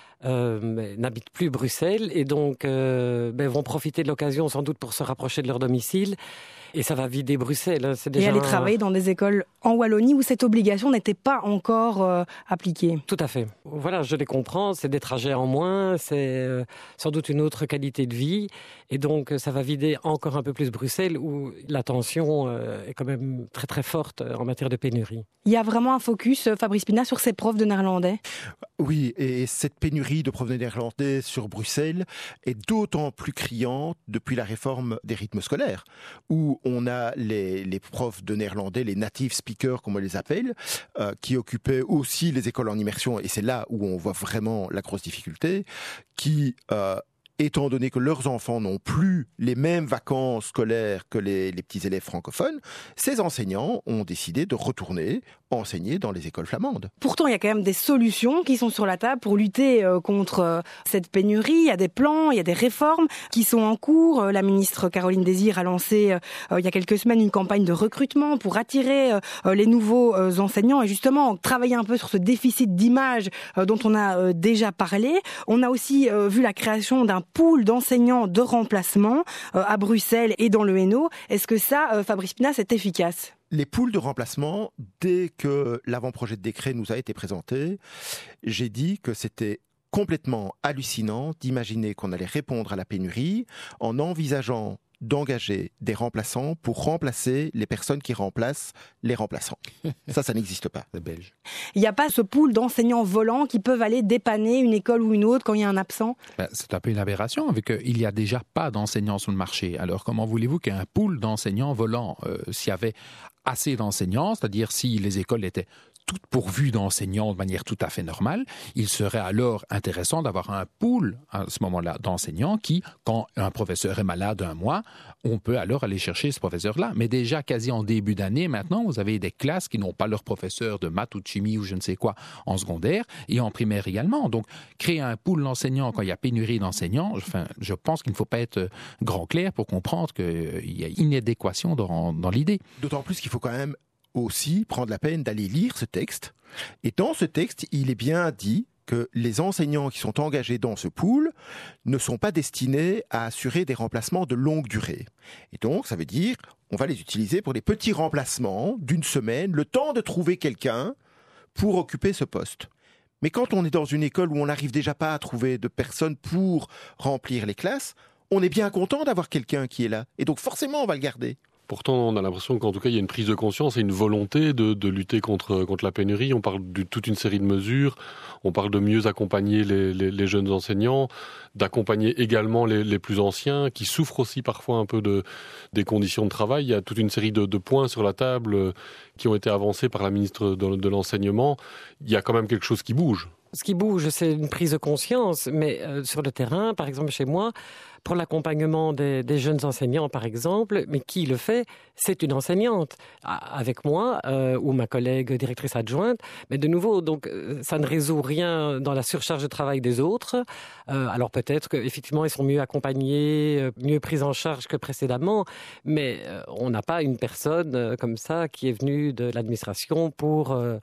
Euh, n'habitent plus Bruxelles et donc euh, ben, vont profiter de l'occasion sans doute pour se rapprocher de leur domicile et ça va vider Bruxelles. Hein. C'est déjà et aller travailler dans des écoles en Wallonie où cette obligation n'était pas encore euh, appliquée. Tout à fait. Voilà, je les comprends, c'est des trajets en moins, c'est euh, sans doute une autre qualité de vie et donc ça va vider encore un peu plus Bruxelles où la tension euh, est quand même très très forte en matière de pénurie. Il y a vraiment un focus, Fabrice Pinat, sur ces profs de néerlandais ? Oui, et cette pénurie de profs de néerlandais sur Bruxelles est d'autant plus criante depuis la réforme des rythmes scolaires, où on a les, les profs de néerlandais, les native speakers, comme on les appelle, euh, qui occupaient aussi les écoles en immersion, et c'est là où on voit vraiment la grosse difficulté, qui... Euh, étant donné que leurs enfants n'ont plus les mêmes vacances scolaires que les, les petits élèves francophones, ces enseignants ont décidé de retourner enseigner dans les écoles flamandes. Pourtant, il y a quand même des solutions qui sont sur la table pour lutter euh, contre euh, cette pénurie. Il y a des plans, il y a des réformes qui sont en cours. Euh, la ministre Caroline Désir a lancé euh, il y a quelques semaines une campagne de recrutement pour attirer euh, les nouveaux euh, enseignants et justement travailler un peu sur ce déficit d'image euh, dont on a euh, déjà parlé. On a aussi euh, vu la création d'un pool d'enseignants de remplacement euh, à Bruxelles et dans le Hainaut. Est-ce que ça, euh, Fabrice Pinat, c'est efficace ? Les poules de remplacement, dès que l'avant-projet de décret nous a été présenté, j'ai dit que c'était complètement hallucinant d'imaginer qu'on allait répondre à la pénurie en envisageant d'engager des remplaçants pour remplacer les personnes qui remplacent les remplaçants. Ça, ça n'existe pas. C'est belge. Il n'y a pas ce pool d'enseignants volants qui peuvent aller dépanner une école ou une autre quand il y a un absent? Ben, c'est un peu une aberration, vu qu'il n'y a déjà pas d'enseignants sur le marché. Alors, comment voulez-vous qu'il y ait un pool d'enseignants volants? euh, S'il y avait assez d'enseignants, c'est-à-dire si les écoles étaient toutes pourvues d'enseignants de manière tout à fait normale, il serait alors intéressant d'avoir un pool à ce moment-là d'enseignants qui, quand un professeur est malade un mois, on peut alors aller chercher ce professeur-là. Mais déjà, quasi en début d'année, maintenant, vous avez des classes qui n'ont pas leur professeur de maths ou de chimie ou je ne sais quoi en secondaire et en primaire également. Donc, créer un pool d'enseignants quand il y a pénurie d'enseignants, enfin, je pense qu'il ne faut pas être grand clair pour comprendre qu'il y a inadéquation dans, dans l'idée. D'autant plus qu'il faut quand même aussi prendre la peine d'aller lire ce texte. Et dans ce texte, il est bien dit que les enseignants qui sont engagés dans ce pool ne sont pas destinés à assurer des remplacements de longue durée. Et donc, ça veut dire on va les utiliser pour des petits remplacements d'une semaine, le temps de trouver quelqu'un pour occuper ce poste. Mais quand on est dans une école où on n'arrive déjà pas à trouver de personnes pour remplir les classes, on est bien content d'avoir quelqu'un qui est là. Et donc, forcément, on va le garder. Pourtant, on a l'impression qu'en tout cas, il y a une prise de conscience et une volonté de, de lutter contre, contre la pénurie. On parle de toute une série de mesures. On parle de mieux accompagner les, les, les jeunes enseignants, d'accompagner également les, les plus anciens, qui souffrent aussi parfois un peu de, des conditions de travail. Il y a toute une série de, de points sur la table qui ont été avancés par la ministre de, de l'Enseignement. Il y a quand même quelque chose qui bouge. Ce qui bouge, c'est une prise de conscience, mais euh, sur le terrain, par exemple chez moi, pour l'accompagnement des, des jeunes enseignants, par exemple, mais qui le fait? C'est une enseignante avec moi euh, ou ma collègue directrice adjointe. Mais de nouveau, donc ça ne résout rien dans la surcharge de travail des autres. Euh, alors peut-être qu'effectivement, ils sont mieux accompagnés, mieux pris en charge que précédemment, mais euh, on n'a pas une personne euh, comme ça qui est venue de l'administration pour euh,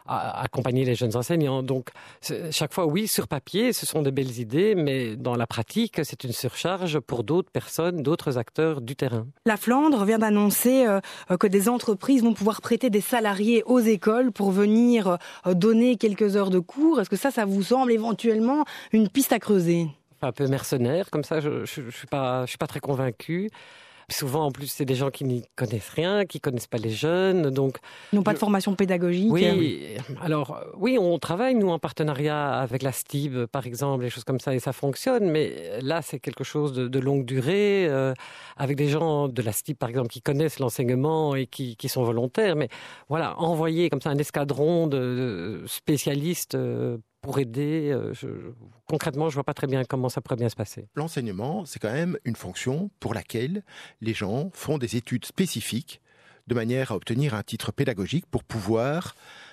à accompagner les jeunes enseignants. Donc, chaque fois, oui, sur papier, ce sont de belles idées, mais dans la pratique, c'est une surcharge pour d'autres personnes, d'autres acteurs du terrain. La Flandre vient d'annoncer euh, que des entreprises vont pouvoir prêter des salariés aux écoles pour venir euh, donner quelques heures de cours. Est-ce que ça, ça vous semble éventuellement une piste à creuser? Un peu mercenaire, comme ça, je ne suis pas, je suis pas très convaincue. Souvent, en plus, c'est des gens qui n'y connaissent rien, qui connaissent pas les jeunes, donc ils n'ont pas de formation pédagogique. Oui, alors oui, on travaille nous en partenariat avec la S T I B, par exemple, des choses comme ça, et ça fonctionne. Mais là, c'est quelque chose de, de longue durée, euh, avec des gens de la S T I B, par exemple, qui connaissent l'enseignement et qui, qui sont volontaires. Mais voilà, envoyer comme ça un escadron de, de spécialistes. Euh, pour aider, euh, je, concrètement, je vois pas très bien comment ça pourrait bien se passer. L'enseignement, c'est quand même une fonction pour laquelle les gens font des études spécifiques de manière à obtenir un titre pédagogique pour pouvoir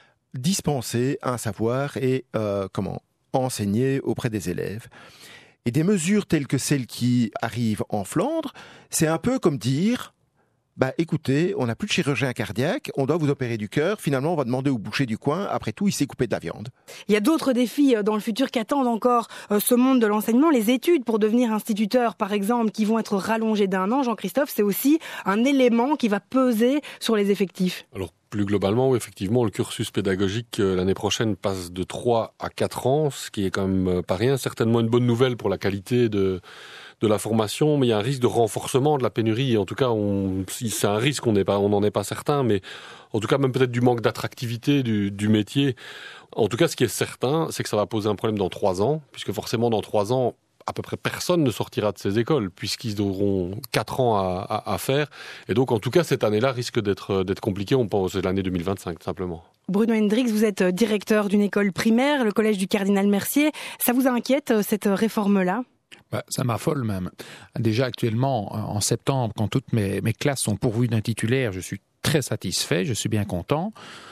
dispenser un savoir et euh, comment enseigner auprès des élèves. Et des mesures telles que celles qui arrivent en Flandre, c'est un peu comme dire... Bah écoutez, on n'a plus de chirurgien cardiaque, on doit vous opérer du cœur, finalement on va demander au boucher du coin, après tout il s'est coupé de la viande. Il y a d'autres défis dans le futur qui attendent encore ce monde de l'enseignement. Les études pour devenir instituteur par exemple qui vont être rallongées d'un an, Jean-Christophe, c'est aussi un élément qui va peser sur les effectifs. Alors plus globalement, oui, effectivement, le cursus pédagogique euh, l'année prochaine passe de trois à quatre ans, ce qui est quand même euh, pas rien, certainement une bonne nouvelle pour la qualité de... de la formation, mais il y a un risque de renforcement de la pénurie. En tout cas, on, c'est un risque, on n'est pas, on n'en est pas certain, mais en tout cas, même peut-être du manque d'attractivité du, du métier. En tout cas, ce qui est certain, c'est que ça va poser un problème dans trois ans, puisque forcément, dans trois ans, à peu près personne ne sortira de ces écoles, puisqu'ils auront quatre ans à, à, à faire. Et donc, en tout cas, cette année-là risque d'être, d'être compliquée. On pense à l'année deux mille vingt-cinq, tout simplement. Bruno Hendrix, vous êtes directeur d'une école primaire, le collège du Cardinal Mercier. Ça vous inquiète, cette réforme-là ? Bah, ça m'affole même. Déjà actuellement, en septembre, quand toutes mes, mes classes sont pourvues d'un titulaire, je suis très satisfait, je suis bien content,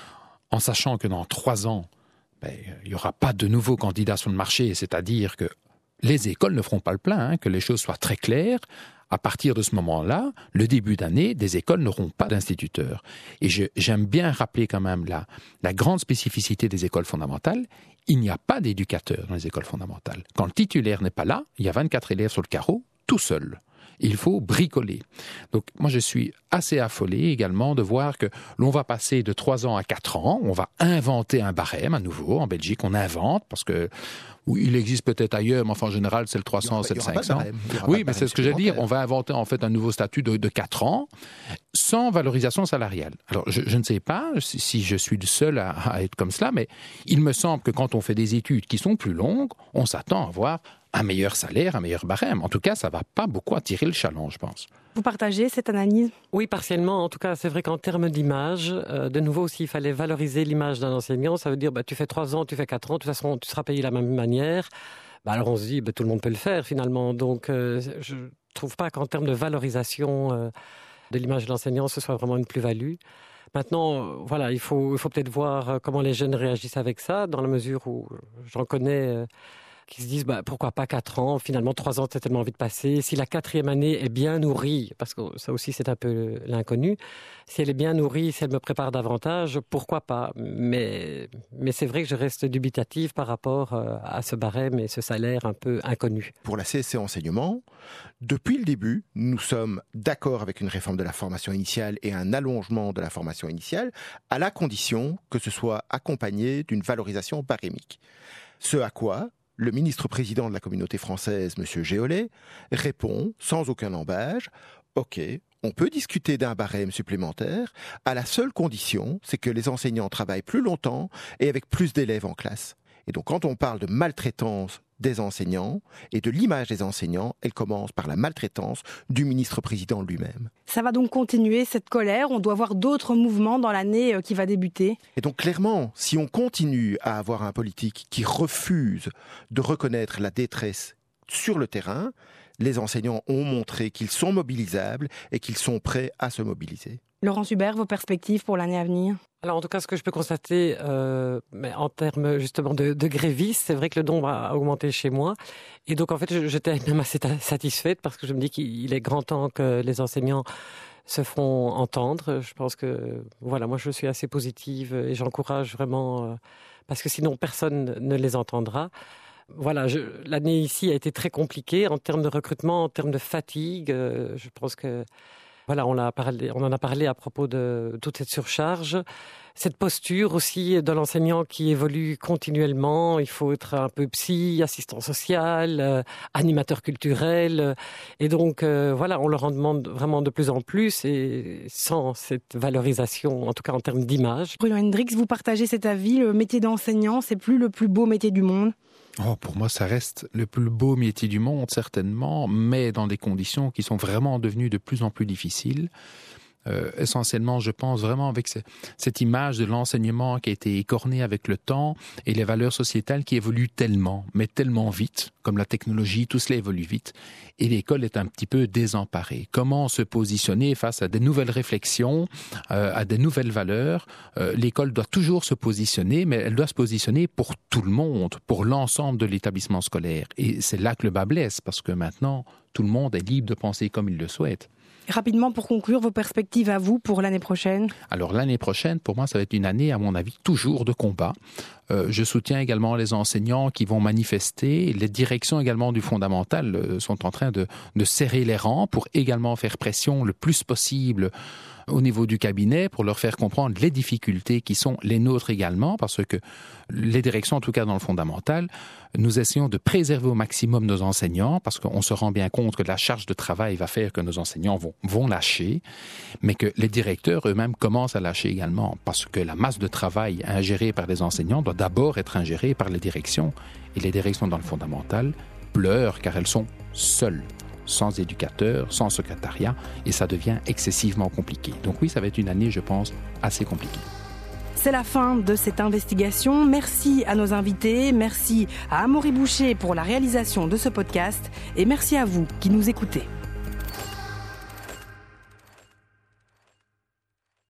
en sachant que dans trois ans, ben, il n'y aura pas de nouveaux candidats sur le marché, c'est-à-dire que les écoles ne feront pas le plein, hein, que les choses soient très claires. À partir de ce moment-là, le début d'année, des écoles n'auront pas d'instituteurs. Et je, j'aime bien rappeler quand même la, la grande spécificité des écoles fondamentales. Il n'y a pas d'éducateur dans les écoles fondamentales. Quand le titulaire n'est pas là, il y a vingt-quatre élèves sur le carreau, tout seul. Il faut bricoler. Donc moi je suis assez affolé également de voir que l'on va passer de trois ans à quatre ans, on va inventer un barème à nouveau. En Belgique, on invente parce que oui, il existe peut-être ailleurs, mais enfin en général c'est le trois cents, c'est le cinq cents. Oui, mais c'est ce que j'allais dire. On va inventer en fait un nouveau statut de, de quatre ans sans valorisation salariale. Alors je, je ne sais pas si, si je suis le seul à, à être comme cela, mais il me semble que quand on fait des études qui sont plus longues, on s'attend à avoir un meilleur salaire, un meilleur barème. En tout cas, ça ne va pas beaucoup attirer le challenge, je pense. Vous partagez cette analyse ? Oui, partiellement. En tout cas, c'est vrai qu'en termes d'image, euh, de nouveau, s'il fallait valoriser l'image d'un enseignant, ça veut dire bah, tu fais trois ans, tu fais quatre ans, de toute façon, tu seras payé de la même manière. Bah, alors on se dit, bah, tout le monde peut le faire finalement. Donc, euh, je ne trouve pas qu'en termes de valorisation euh, de l'image de l'enseignant, ce soit vraiment une plus-value. Maintenant, voilà, il faut, il faut peut-être voir comment les jeunes réagissent avec ça, dans la mesure où j'en connais... Euh, qui se disent bah, pourquoi pas quatre ans, finalement trois ans c'est tellement vite passé, si la quatrième année est bien nourrie, parce que ça aussi c'est un peu l'inconnu, si elle est bien nourrie, si elle me prépare davantage, pourquoi pas, mais, mais c'est vrai que je reste dubitative par rapport à ce barème et ce salaire un peu inconnu. Pour la C S C Enseignement, depuis le début, nous sommes d'accord avec une réforme de la formation initiale et un allongement de la formation initiale, à la condition que ce soit accompagné d'une valorisation barémique. Ce à quoi le ministre-président de la communauté française, M. Géolet, répond sans aucun embâche « Ok, on peut discuter d'un barème supplémentaire à la seule condition, c'est que les enseignants travaillent plus longtemps et avec plus d'élèves en classe. » Et donc quand on parle de maltraitance des enseignants et de l'image des enseignants, elle commence par la maltraitance du ministre-président lui-même. Ça va donc continuer, cette colère. On doit voir d'autres mouvements dans l'année qui va débuter. Et donc clairement, si on continue à avoir un politique qui refuse de reconnaître la détresse sur le terrain, les enseignants ont montré qu'ils sont mobilisables et qu'ils sont prêts à se mobiliser. Laurence Hubert, vos perspectives pour l'année à venir ? Alors en tout cas, ce que je peux constater, euh, mais en termes justement de, de grévistes, c'est vrai que le nombre a augmenté chez moi. Et donc en fait, j'étais même assez satisfaite parce que je me dis qu'il est grand temps que les enseignants se font entendre. Je pense que, voilà, moi je suis assez positive et j'encourage vraiment, euh, parce que sinon personne ne les entendra. Voilà, je, l'année ici a été très compliquée en termes de recrutement, en termes de fatigue. Euh, je pense que... Voilà, on, a parlé, on en a parlé à propos de toute cette surcharge. Cette posture aussi de l'enseignant qui évolue continuellement. Il faut être un peu psy, assistant social, euh, animateur culturel. Euh, et donc, euh, voilà, on leur en demande vraiment de plus en plus. Et sans cette valorisation, en tout cas en termes d'image. Bruno Hendrix, vous partagez cet avis. Le métier d'enseignant, c'est plus le plus beau métier du monde ? Oh, pour moi, ça reste le plus beau métier du monde, certainement, mais dans des conditions qui sont vraiment devenues de plus en plus difficiles. Euh, essentiellement, je pense vraiment avec ce, cette image de l'enseignement qui a été écornée avec le temps et les valeurs sociétales qui évoluent tellement, mais tellement vite, comme la technologie, tout cela évolue vite, et l'école est un petit peu désemparée. Comment se positionner face à des nouvelles réflexions, euh, à des nouvelles valeurs ? euh, L'école doit toujours se positionner, mais elle doit se positionner pour tout le monde, pour l'ensemble de l'établissement scolaire. Et c'est là que le bas blesse, parce que maintenant, tout le monde est libre de penser comme il le souhaite. Rapidement, pour conclure, vos perspectives à vous pour l'année prochaine ? Alors l'année prochaine, pour moi, ça va être une année, à mon avis, toujours de combat. Euh, je soutiens également les enseignants qui vont manifester. Les directions également du fondamental euh, sont en train de, de serrer les rangs pour également faire pression le plus possible au niveau du cabinet pour leur faire comprendre les difficultés qui sont les nôtres également, parce que les directions, en tout cas dans le fondamental, nous essayons de préserver au maximum nos enseignants, parce qu'on se rend bien compte que la charge de travail va faire que nos enseignants vont, vont lâcher, mais que les directeurs eux-mêmes commencent à lâcher également, parce que la masse de travail ingérée par les enseignants doit d'abord être ingérée par les directions, et les directions dans le fondamental pleurent car elles sont seules, sans éducateur, sans secrétariat, et ça devient excessivement compliqué. Donc oui, ça va être une année, je pense, assez compliquée. C'est la fin de cette investigation. Merci à nos invités, merci à Amaury Boucher pour la réalisation de ce podcast, et merci à vous qui nous écoutez.